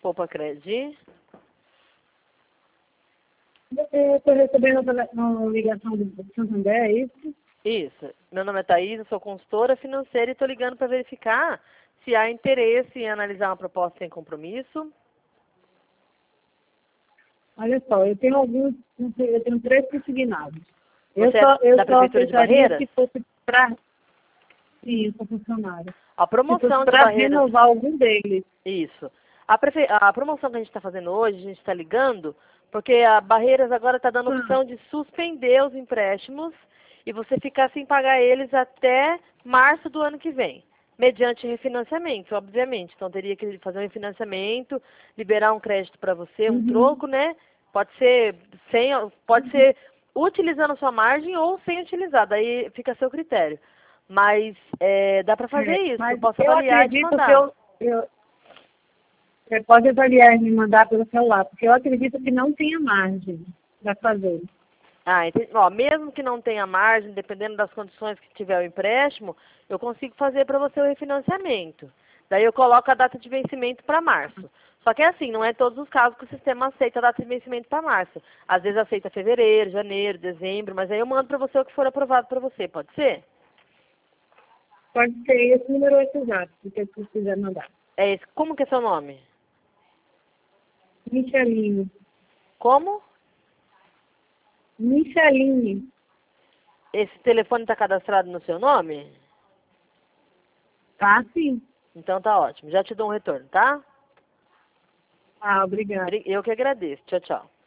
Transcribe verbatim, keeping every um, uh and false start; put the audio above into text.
Poupa Cred? Eu estou recebendo uma ligação do Santander, é isso? Isso. Meu nome é Thaís, eu sou consultora financeira e estou ligando para verificar se há interesse em analisar uma proposta sem compromisso. Olha só, eu tenho alguns, eu tenho três consignados. Eu Você só, é eu da só Prefeitura de aceitaria Barreiras? se fosse para... Sim, eu sou funcionária. A Se fosse promoção de para Barreiras... renovar algum deles. Isso. A, prefe... a promoção que a gente está fazendo hoje, a gente está ligando, porque a Barreiras agora está dando a Ah, opção de suspender os empréstimos e você ficar sem pagar eles até março do ano que vem, mediante refinanciamento, obviamente. Então teria que fazer um refinanciamento, liberar um crédito para você, um uhum, troco, né? Pode ser sem, pode ser utilizando a sua margem ou sem utilizar, daí fica a seu critério. Mas é, dá para fazer é, isso, eu mas posso eu avaliar e te acredito que mandar. eu, eu... Você pode avaliar e me mandar pelo celular, porque eu acredito que não tenha margem para fazer. Ah, entendi. Ó, mesmo que não tenha margem, dependendo das condições que tiver o empréstimo, eu consigo fazer para você o refinanciamento. Daí eu coloco a data de vencimento para março. Só que é assim, não é todos os casos que o sistema aceita a data de vencimento para março. Às vezes aceita fevereiro, janeiro, dezembro, mas aí eu mando para você o que for aprovado para você, pode ser? Pode ser esse número WhatsApp, se você quiser mandar. É esse. Como que é seu nome? Micheline. Como? Micheline. Esse telefone está cadastrado no seu nome? Tá, sim. Então tá ótimo. Já te dou um retorno, tá? Ah, obrigada. Eu que agradeço. Tchau, tchau.